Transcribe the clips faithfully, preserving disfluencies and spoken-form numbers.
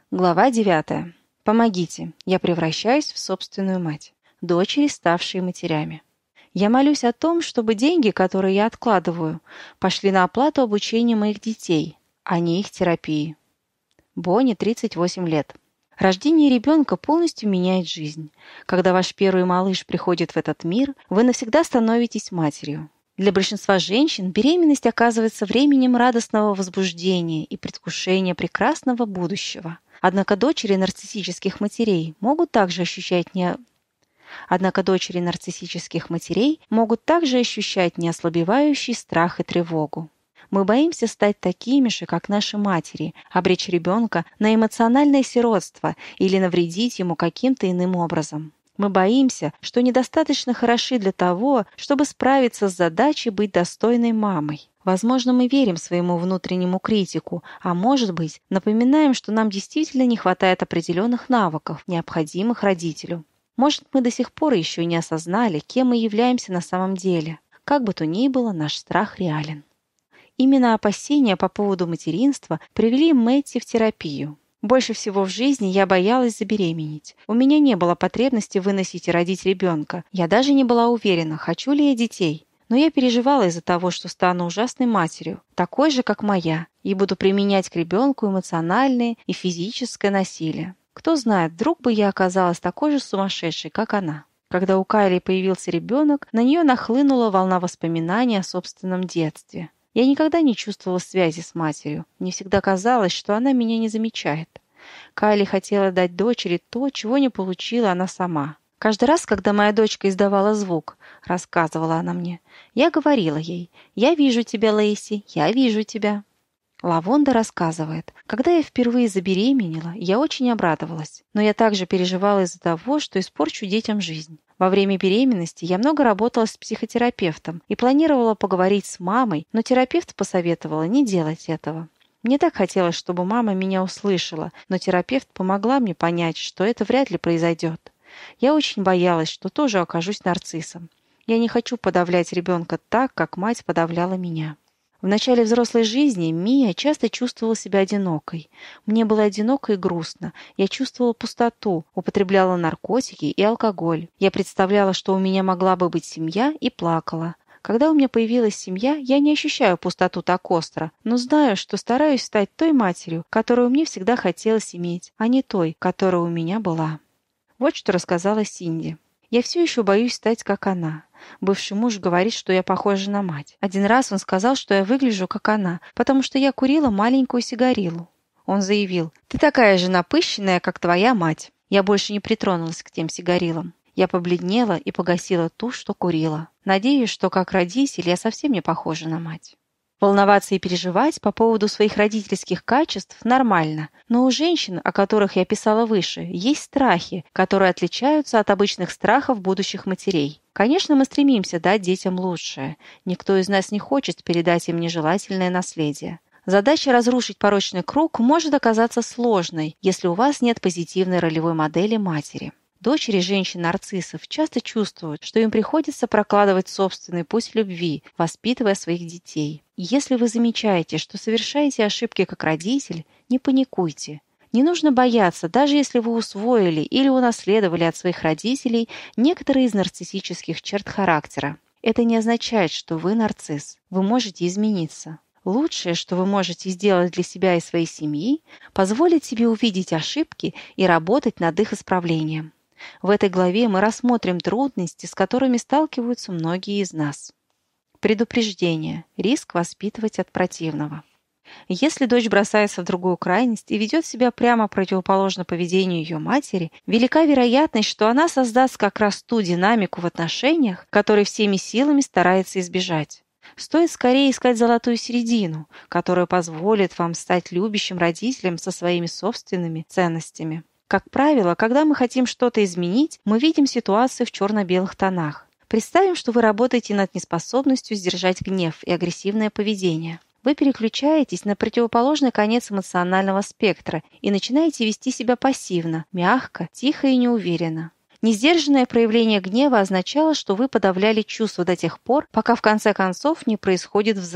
Глава девятая. Помогите, я превращаюсь в собственную мать. Дочери, ставшие матерями. Я молюсь о том, чтобы деньги, которые я откладываю, пошли на оплату обучения моих детей, а не их терапии. Бонни, тридцать восемь лет. Рождение ребенка полностью меняет жизнь. Когда ваш первый малыш приходит в этот мир, вы навсегда становитесь матерью. Для большинства женщин беременность оказывается временем радостного возбуждения и предвкушения прекрасного будущего. Однако дочери нарциссических матерей могут также ощущать не... Однако дочери нарциссических матерей могут также ощущать неослабевающий страх и тревогу. Мы боимся стать такими же, как наши матери, обречь ребенка на эмоциональное сиротство или навредить ему каким-то иным образом. Мы боимся, что недостаточно хороши для того, чтобы справиться с задачей быть достойной мамой. Возможно, мы верим своему внутреннему критику, а может быть, напоминаем, что нам действительно не хватает определенных навыков, необходимых родителю. Может, мы до сих пор еще не осознали, кем мы являемся на самом деле. Как бы то ни было, наш страх реален. Именно опасения по поводу материнства привели Мэтти в терапию. Больше всего в жизни я боялась забеременеть. У меня не было потребности выносить и родить ребенка. Я даже не была уверена, хочу ли я детей. Но я переживала из-за того, что стану ужасной матерью, такой же, как моя, и буду применять к ребенку эмоциональное и физическое насилие. Кто знает, вдруг бы я оказалась такой же сумасшедшей, как она. Когда у Кайли появился ребенок, на нее нахлынула волна воспоминаний о собственном детстве. Я никогда не чувствовала связи с матерью. Мне всегда казалось, что она меня не замечает. Кайли хотела дать дочери то, чего не получила она сама. Каждый раз, когда моя дочка издавала звук, рассказывала она мне, я говорила ей: «Я вижу тебя, Лейси, я вижу тебя». Лавонда рассказывает: «Когда я впервые забеременела, я очень обрадовалась, но я также переживала из-за того, что испорчу детям жизнь. Во время беременности я много работала с психотерапевтом и планировала поговорить с мамой, но терапевт посоветовала не делать этого. Мне так хотелось, чтобы мама меня услышала, но терапевт помогла мне понять, что это вряд ли произойдет. Я очень боялась, что тоже окажусь нарциссом. Я не хочу подавлять ребенка так, как мать подавляла меня». В начале взрослой жизни Мия часто чувствовала себя одинокой. Мне было одиноко и грустно. Я чувствовала пустоту, употребляла наркотики и алкоголь. Я представляла, что у меня могла бы быть семья, и плакала. Когда у меня появилась семья, я не ощущаю пустоту так остро, но знаю, что стараюсь стать той матерью, которую мне всегда хотелось иметь, а не той, которая у меня была. Вот что рассказала Синди. «Я все еще боюсь стать как она. Бывший муж говорит, что я похожа на мать. Один раз он сказал, что я выгляжу как она, потому что я курила маленькую сигарилу. Он заявил: «Ты такая же напыщенная, как твоя мать». Я больше не притронулась к тем сигарилам. Я побледнела и погасила ту, что курила. Надеюсь, что как родитель я совсем не похожа на мать. Волноваться и переживать по поводу своих родительских качеств нормально, но у женщин, о которых я писала выше, есть страхи, которые отличаются от обычных страхов будущих матерей. Конечно, мы стремимся дать детям лучшее. Никто из нас не хочет передать им нежелательное наследие. Задача разрушить порочный круг может оказаться сложной, если у вас нет позитивной ролевой модели матери. Дочери женщин-нарциссов часто чувствуют, что им приходится прокладывать собственный путь любви, воспитывая своих детей. Если вы замечаете, что совершаете ошибки как родитель, не паникуйте. Не нужно бояться, даже если вы усвоили или унаследовали от своих родителей некоторые из нарциссических черт характера. Это не означает, что вы нарцисс. Вы можете измениться. Лучшее, что вы можете сделать для себя и своей семьи, позволить себе увидеть ошибки и работать над их исправлением. В этой главе мы рассмотрим трудности, с которыми сталкиваются многие из нас. Предупреждение. Риск воспитывать от противного. Если дочь бросается в другую крайность и ведет себя прямо противоположно поведению ее матери, велика вероятность, что она создаст как раз ту динамику в отношениях, которой всеми силами старается избежать. Стоит скорее искать золотую середину, которая позволит вам стать любящим родителем со своими собственными ценностями. Как правило, когда мы хотим что-то изменить, мы видим ситуацию в черно-белых тонах. Представим, что вы работаете над неспособностью сдержать гнев и агрессивное поведение. Вы переключаетесь на противоположный конец эмоционального спектра и начинаете вести себя пассивно, мягко, тихо и неуверенно. Несдержанное проявление гнева означало, что вы подавляли чувства до тех пор, пока в конце концов не происходит взрыв.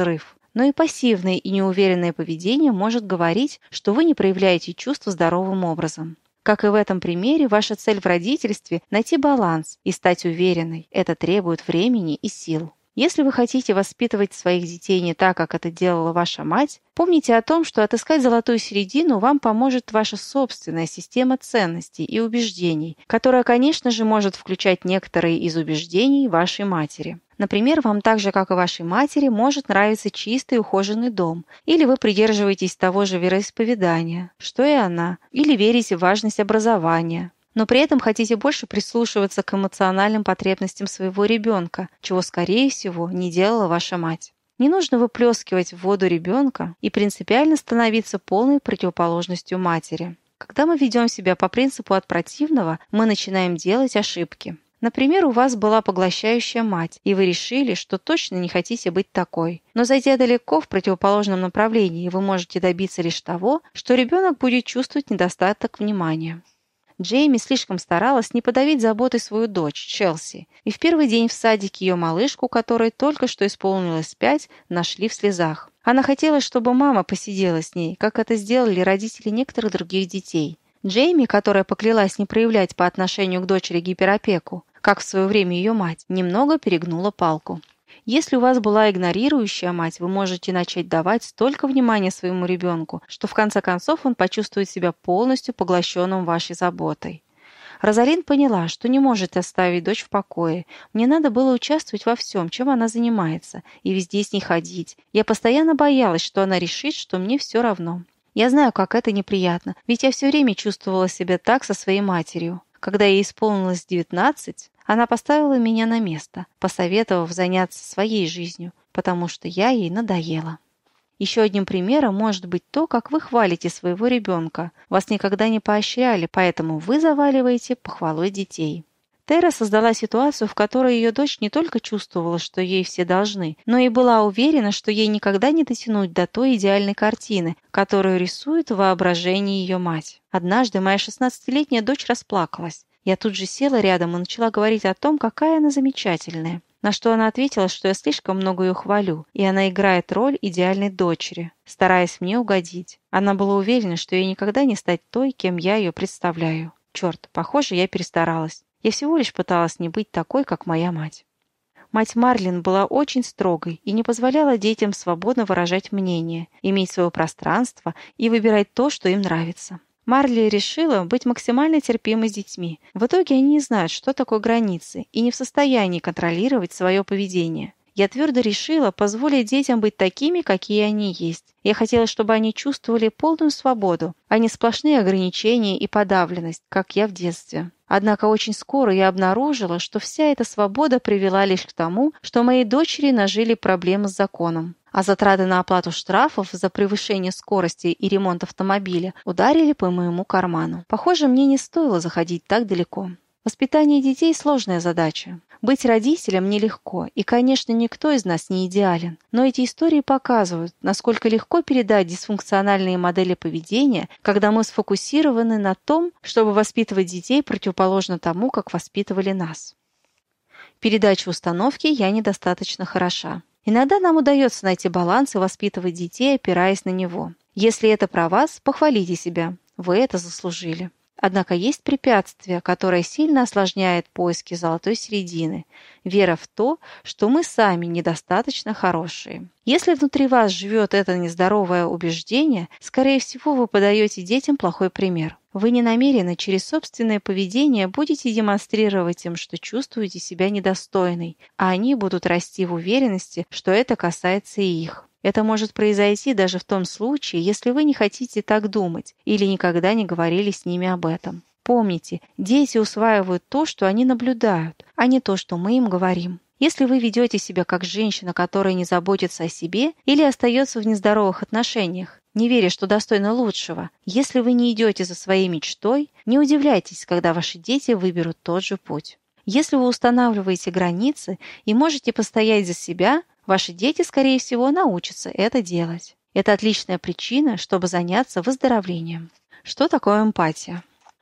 Но и пассивное и неуверенное поведение может говорить, что вы не проявляете чувства здоровым образом. Как и в этом примере, ваша цель в родительстве – найти баланс и стать уверенной. Это требует времени и сил. Если вы хотите воспитывать своих детей не так, как это делала ваша мать, помните о том, что отыскать золотую середину вам поможет ваша собственная система ценностей и убеждений, которая, конечно же, может включать некоторые из убеждений вашей матери. Например, вам так же, как и вашей матери, может нравиться чистый и ухоженный дом, или вы придерживаетесь того же вероисповедания, что и она, или верите в важность образования, но при этом хотите больше прислушиваться к эмоциональным потребностям своего ребенка, чего, скорее всего, не делала ваша мать. Не нужно выплескивать в воду ребенка и принципиально становиться полной противоположностью матери. Когда мы ведем себя по принципу «от противного», мы начинаем делать ошибки. Например, у вас была поглощающая мать, и вы решили, что точно не хотите быть такой. Но зайдя далеко в противоположном направлении, вы можете добиться лишь того, что ребенок будет чувствовать недостаток внимания. Джейми слишком старалась не подавить заботой свою дочь, Челси, и в первый день в садике ее малышку, которой только что исполнилось пять, нашли в слезах. Она хотела, чтобы мама посидела с ней, как это сделали родители некоторых других детей. Джейми, которая поклялась не проявлять по отношению к дочери гиперопеку, как в свое время ее мать, немного перегнула палку. Если у вас была игнорирующая мать, вы можете начать давать столько внимания своему ребенку, что в конце концов он почувствует себя полностью поглощенным вашей заботой. Розалин поняла, что не может оставить дочь в покое. Мне надо было участвовать во всем, чем она занимается, и везде с ней ходить. Я постоянно боялась, что она решит, что мне все равно. Я знаю, как это неприятно, ведь я все время чувствовала себя так со своей матерью. Когда ей исполнилось девятнадцать, она поставила меня на место, посоветовав заняться своей жизнью, потому что я ей надоела. Еще одним примером может быть то, как вы хвалите своего ребенка. Вас никогда не поощряли, поэтому вы заваливаете похвалой детей. Тера создала ситуацию, в которой ее дочь не только чувствовала, что ей все должны, но и была уверена, что ей никогда не дотянуть до той идеальной картины, которую рисует в воображении ее мать. Однажды моя шестнадцатилетняя дочь расплакалась. Я тут же села рядом и начала говорить о том, какая она замечательная. На что она ответила, что я слишком много ее хвалю, и она играет роль идеальной дочери, стараясь мне угодить. Она была уверена, что ей никогда не стать той, кем я ее представляю. Черт, похоже, я перестаралась. Я всего лишь пыталась не быть такой, как моя мать. Мать Марлин была очень строгой и не позволяла детям свободно выражать мнение, иметь свое пространство и выбирать то, что им нравится. Марли решила быть максимально терпимой с детьми. В итоге они не знают, что такое границы, и не в состоянии контролировать свое поведение. Я твердо решила позволить детям быть такими, какие они есть. Я хотела, чтобы они чувствовали полную свободу, а не сплошные ограничения и подавленность, как я в детстве. Однако очень скоро я обнаружила, что вся эта свобода привела лишь к тому, что моей дочери нажили проблемы с законом. А затраты на оплату штрафов за превышение скорости и ремонт автомобиля ударили по моему карману. Похоже, мне не стоило заходить так далеко. Воспитание детей – сложная задача. Быть родителем нелегко, и, конечно, никто из нас не идеален. Но эти истории показывают, насколько легко передать дисфункциональные модели поведения, когда мы сфокусированы на том, чтобы воспитывать детей противоположно тому, как воспитывали нас. Передача установки «я недостаточно хороша». Иногда нам удается найти баланс и воспитывать детей, опираясь на него. Если это про вас, похвалите себя. Вы это заслужили. Однако есть препятствие, которое сильно осложняет поиски золотой середины – вера в то, что мы сами недостаточно хорошие. Если внутри вас живет это нездоровое убеждение, скорее всего, вы подаете детям плохой пример. Вы не намерены через собственное поведение будете демонстрировать им, что чувствуете себя недостойной, а они будут расти в уверенности, что это касается и их. Это может произойти даже в том случае, если вы не хотите так думать или никогда не говорили с ними об этом. Помните, дети усваивают то, что они наблюдают, а не то, что мы им говорим. Если вы ведете себя как женщина, которая не заботится о себе или остается в нездоровых отношениях, не веря, что достойна лучшего, если вы не идете за своей мечтой, не удивляйтесь, когда ваши дети выберут тот же путь. Если вы устанавливаете границы и можете постоять за себя, ваши дети, скорее всего, научатся это делать. Это отличная причина, чтобы заняться выздоровлением. Что такое эмпатия?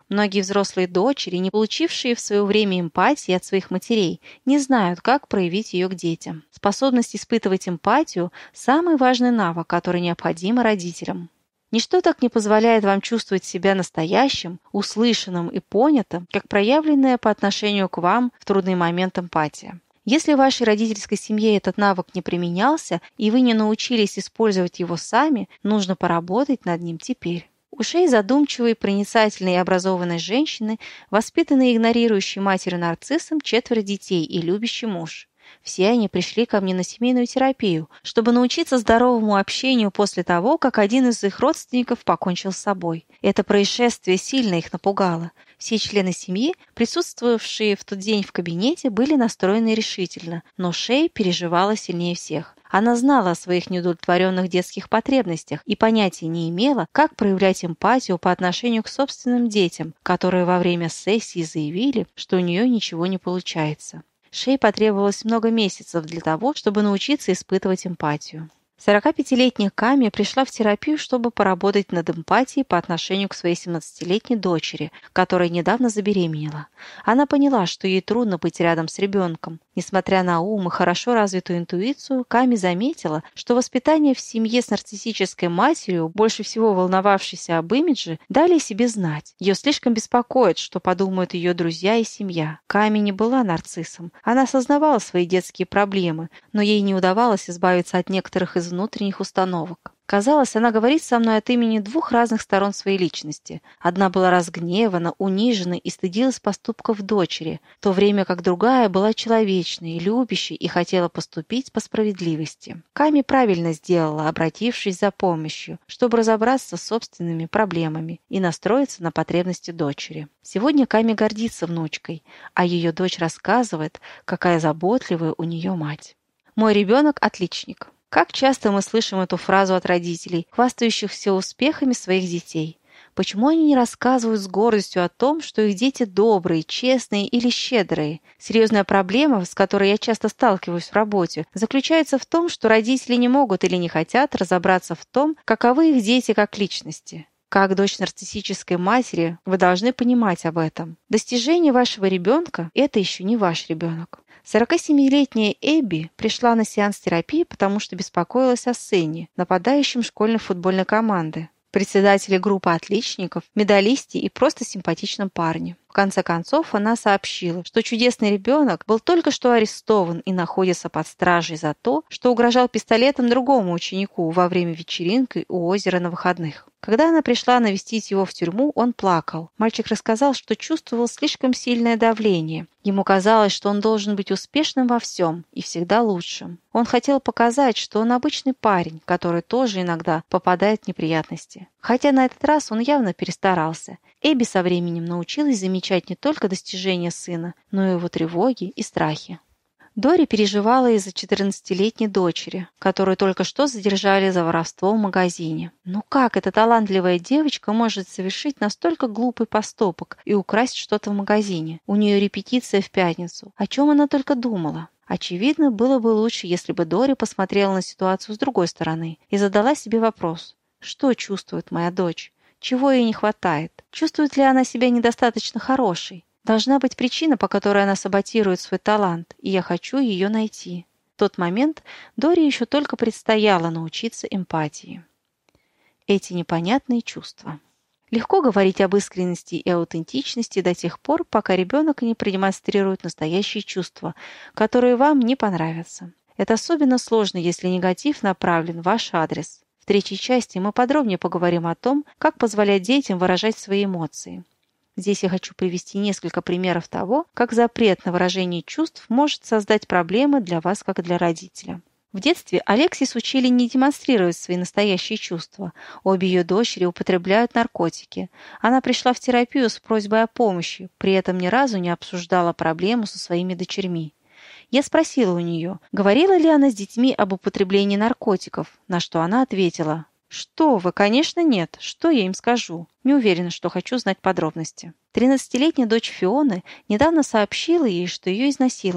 Многие взрослые дочери, не получившие в свое время эмпатии от своих матерей, не знают, как проявить ее к детям. Способность испытывать эмпатию – самый важный навык, который необходим родителям. Ничто так не позволяет вам чувствовать себя настоящим, услышанным и понятым, как проявленная по отношению к вам в трудный момент эмпатия. Если в вашей родительской семье этот навык не применялся, и вы не научились использовать его сами, нужно поработать над ним теперь. У Шей, задумчивой, проницательной и образованной женщины, воспитанной и игнорирующей матерью-нарциссом, четверо детей и любящий муж. Все они пришли ко мне на семейную терапию, чтобы научиться здоровому общению после того, как один из их родственников покончил с собой. Это происшествие сильно их напугало. Все члены семьи, присутствовавшие в тот день в кабинете, были настроены решительно, но Шей переживала сильнее всех. Она знала о своих неудовлетворенных детских потребностях и понятия не имела, как проявлять эмпатию по отношению к собственным детям, которые во время сессии заявили, что у нее ничего не получается. Шей потребовалось много месяцев для того, чтобы научиться испытывать эмпатию. сорокапятилетняя Ками пришла в терапию, чтобы поработать над эмпатией по отношению к своей семнадцатилетней дочери, которая недавно забеременела. Она поняла, что ей трудно быть рядом с ребенком. Несмотря на ум и хорошо развитую интуицию, Ками заметила, что воспитание в семье с нарциссической матерью, больше всего волновавшейся об имидже, дали себе знать. Ее слишком беспокоит, что подумают ее друзья и семья. Ками не была нарциссом. Она осознавала свои детские проблемы, но ей не удавалось избавиться от некоторых из внутренних установок. Казалось, она говорит со мной от имени двух разных сторон своей личности. Одна была разгневана, унижена и стыдилась поступков дочери, в то время как другая была человечной, любящей и хотела поступить по справедливости. Ками правильно сделала, обратившись за помощью, чтобы разобраться с собственными проблемами и настроиться на потребности дочери. Сегодня Ками гордится внучкой, а ее дочь рассказывает, какая заботливая у нее мать. «Мой ребенок – отличник». Как часто мы слышим эту фразу от родителей, хвастающихся успехами своих детей? Почему они не рассказывают с гордостью о том, что их дети добрые, честные или щедрые? Серьезная проблема, с которой я часто сталкиваюсь в работе, заключается в том, что родители не могут или не хотят разобраться в том, каковы их дети как личности. Как дочь нарциссической матери, вы должны понимать об этом. Достижение вашего ребенка – это еще не ваш ребенок. сорокасемилетняя Эбби пришла на сеанс терапии, потому что беспокоилась о сыне, нападающем школьной футбольной команды, председателе группы отличников, медалисте и просто симпатичном парне. В конце концов, она сообщила, что чудесный ребенок был только что арестован и находится под стражей за то, что угрожал пистолетом другому ученику во время вечеринки у озера на выходных. Когда она пришла навестить его в тюрьму, он плакал. Мальчик рассказал, что чувствовал слишком сильное давление. Ему казалось, что он должен быть успешным во всем и всегда лучшим. Он хотел показать, что он обычный парень, который тоже иногда попадает в неприятности. Хотя на этот раз он явно перестарался. Эбби со временем научилась замечать не только достижения сына, но и его тревоги и страхи. Дори переживала из-за четырнадцатилетней дочери, которую только что задержали за воровство в магазине. Ну как эта талантливая девочка может совершить настолько глупый поступок и украсть что-то в магазине? У нее репетиция в пятницу. О чем она только думала? Очевидно, было бы лучше, если бы Дори посмотрела на ситуацию с другой стороны и задала себе вопрос: что чувствует моя дочь? Чего ей не хватает? Чувствует ли она себя недостаточно хорошей? Должна быть причина, по которой она саботирует свой талант, и я хочу ее найти. В тот момент Дори еще только предстояло научиться эмпатии. Эти непонятные чувства. Легко говорить об искренности и аутентичности до тех пор, пока ребенок не продемонстрирует настоящие чувства, которые вам не понравятся. Это особенно сложно, если негатив направлен в ваш адрес. В третьей части мы подробнее поговорим о том, как позволять детям выражать свои эмоции. Здесь я хочу привести несколько примеров того, как запрет на выражение чувств может создать проблемы для вас, как для родителя. В детстве Алексис учили не демонстрировать свои настоящие чувства. Обе ее дочери употребляют наркотики. Она пришла в терапию с просьбой о помощи, при этом ни разу не обсуждала проблему со своими дочерьми. Я спросила у нее, говорила ли она с детьми об употреблении наркотиков, на что она ответила: «Что вы, конечно, нет. Что я им скажу? Не уверена, что хочу знать подробности». Тринадцатилетняя дочь Фионы недавно сообщила ей, что ее изнасиловали.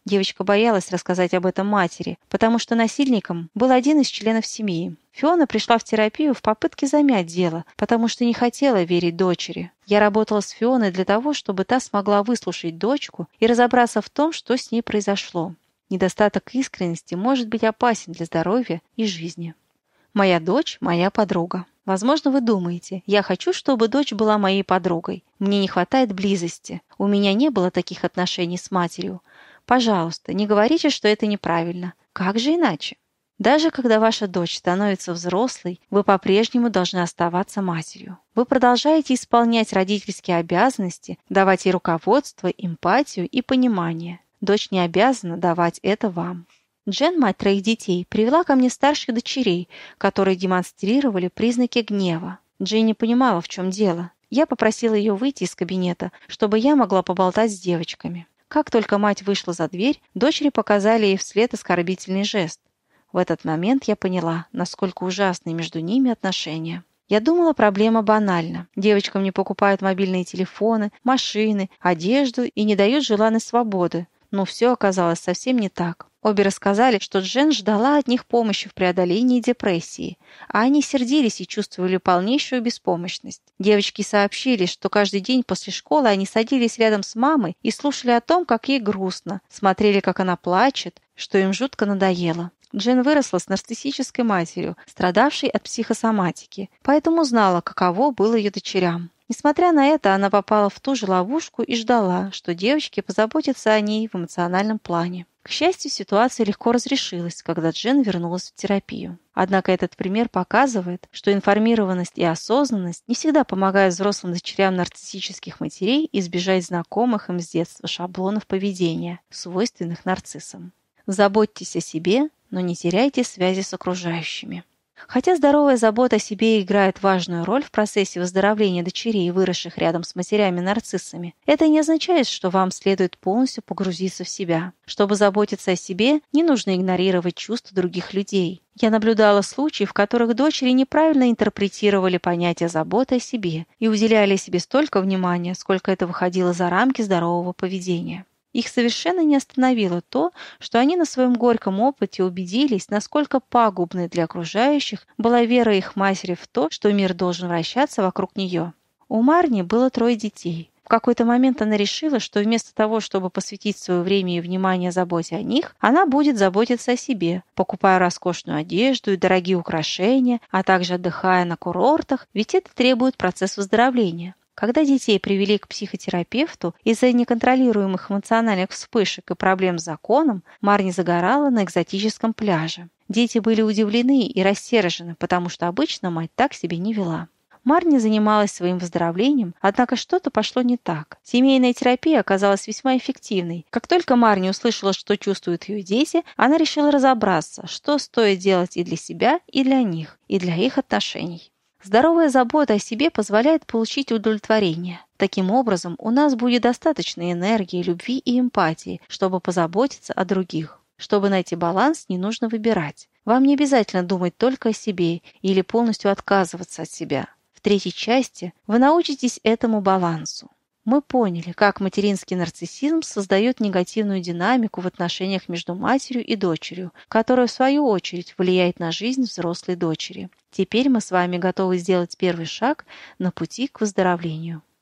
Девочка боялась рассказать об этом матери, потому что насильником был один из членов семьи. Фиона пришла в терапию в попытке замять дело, потому что не хотела верить дочери. Я работала с Фионой для того, чтобы та смогла выслушать дочку и разобраться в том, что с ней произошло. Недостаток искренности может быть опасен для здоровья и жизни. Моя дочь – моя подруга. Возможно, вы думаете, я хочу, чтобы дочь была моей подругой. Мне не хватает близости. У меня не было таких отношений с матерью. Пожалуйста, не говорите, что это неправильно. Как же иначе? Даже когда ваша дочь становится взрослой, вы по-прежнему должны оставаться матерью. Вы продолжаете исполнять родительские обязанности, давать ей руководство, эмпатию и понимание. Дочь не обязана давать это вам. Джен, мать троих детей, привела ко мне старших дочерей, которые демонстрировали признаки гнева. Джен не понимала, в чем дело. Я попросила ее выйти из кабинета, чтобы я могла поболтать с девочками. Как только мать вышла за дверь, дочери показали ей вслед оскорбительный жест. В этот момент я поняла, насколько ужасны между ними отношения. Я думала, проблема банальна. Девочкам не покупают мобильные телефоны, машины, одежду и не дают желанной свободы. Но все оказалось совсем не так. Обе рассказали, что Джен ждала от них помощи в преодолении депрессии, а они сердились и чувствовали полнейшую беспомощность. Девочки сообщили, что каждый день после школы они садились рядом с мамой и слушали о том, как ей грустно, смотрели, как она плачет, что им жутко надоело. Джен выросла с нарциссической матерью, страдавшей от психосоматики, поэтому знала, каково было ее дочерям. Несмотря на это, она попала в ту же ловушку и ждала, что девочки позаботятся о ней в эмоциональном плане. К счастью, ситуация легко разрешилась, когда Джен вернулась в терапию. Однако этот пример показывает, что информированность и осознанность не всегда помогают взрослым дочерям нарциссических матерей избежать знакомых им с детства шаблонов поведения, свойственных нарциссам. Заботьтесь о себе, но не теряйте связи с окружающими. Хотя здоровая забота о себе играет важную роль в процессе выздоровления дочерей, выросших рядом с матерями-нарциссами, это не означает, что вам следует полностью погрузиться в себя. Чтобы заботиться о себе, не нужно игнорировать чувства других людей. Я наблюдала случаи, в которых дочери неправильно интерпретировали понятие заботы о себе и уделяли себе столько внимания, сколько это выходило за рамки здорового поведения. Их совершенно не остановило то, что они на своем горьком опыте убедились, насколько пагубной для окружающих была вера их матери в то, что мир должен вращаться вокруг нее. У Марни было трое детей. В какой-то момент она решила, что вместо того, чтобы посвятить свое время и внимание заботе о них, она будет заботиться о себе, покупая роскошную одежду и дорогие украшения, а также отдыхая на курортах, ведь это требует процесс выздоровления. Когда детей привели к психотерапевту из-за неконтролируемых эмоциональных вспышек и проблем с законом, Марни загорала на экзотическом пляже. Дети были удивлены и рассержены, потому что обычно мать так себя не вела. Марни занималась своим выздоровлением, однако что-то пошло не так. Семейная терапия оказалась весьма эффективной. Как только Марни услышала, что чувствуют ее дети, она решила разобраться, что стоит делать и для себя, и для них, и для их отношений. Здоровая забота о себе позволяет получить удовлетворение. Таким образом, у нас будет достаточно энергии, любви и эмпатии, чтобы позаботиться о других. Чтобы найти баланс, не нужно выбирать. Вам не обязательно думать только о себе или полностью отказываться от себя. В третьей части вы научитесь этому балансу. Мы поняли, как материнский нарциссизм создает негативную динамику в отношениях между матерью и дочерью, которая, в свою очередь, влияет на жизнь взрослой дочери. Теперь мы с вами готовы сделать первый шаг на пути к выздоровлению.